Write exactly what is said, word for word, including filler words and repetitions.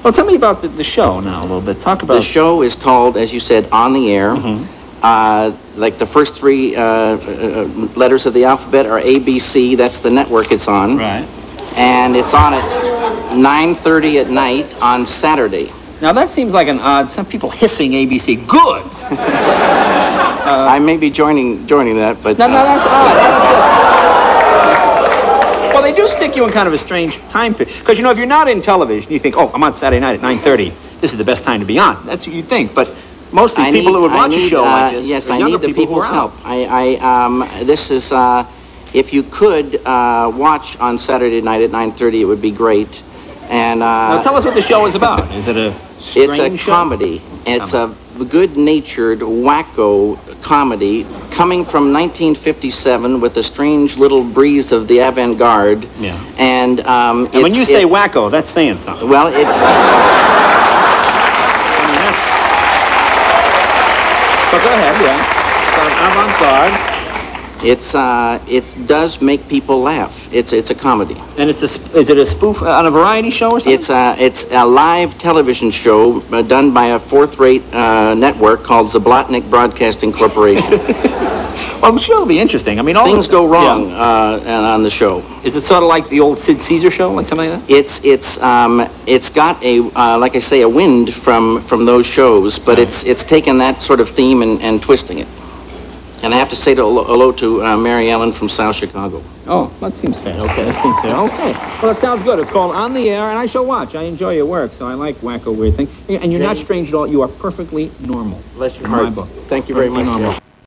Well, tell me about the, the show now a little bit. Talk about... The show is called, as you said, On the Air. Mhm. Uh, like the first three uh, uh, letters of the alphabet are A B C. That's the network it's on. Right. And it's on at nine thirty at night on Saturday. Now, that seems like an odd... Some people hissing A B C. Good! uh, I may be joining joining that, but... No, no, uh, that's odd. That's well, they do stick you in kind of a strange time period. Because, you know, if you're not in television, you think, oh, I'm on Saturday night at nine thirty. This is the best time to be on. That's what you think. But most of these I people need, who would watch I need, a show uh, like this yes, are I younger need the people who people's are help. out. I, I, um, this is, uh, if you could uh, watch on Saturday night at nine thirty, it would be great. And uh, Now, tell us what the show is about. Is it a strange it's a show? comedy. It's a good-natured, wacko comedy coming from nineteen fifty-seven with a strange little breeze of the avant-garde. Yeah. And, um, And when you it's- say it- wacko, that's saying something. well, it's. So go ahead, yeah. So avant-garde, It's uh, it does make people laugh. It's it's a comedy. and it's a sp- is it a spoof on a variety show or something? It's a it's a live television show uh, done by a fourth-rate uh, network called Zablotnik Broadcasting Corporation. Well, I'm sure it'll be interesting. I mean, all Things the- go wrong Yeah. uh, on the show. Is it sort of like the old Sid Caesar show, like something like that? It's it's um, it's got a uh, like I say a wind from from those shows, but Right. it's it's taken that sort of theme and, and twisting it. And I have to say to, hello to uh, Mary Ellen from South Chicago. Oh, that seems fair. Okay, that seems fair. Okay. Well, it sounds good. It's called On the Air, and I shall watch. I enjoy your work, so I like wacko weird things. And you're not Jane? strange at all. You are perfectly normal. Bless your in my heart. book. Thank you very Perfectly much. normal. Jeff.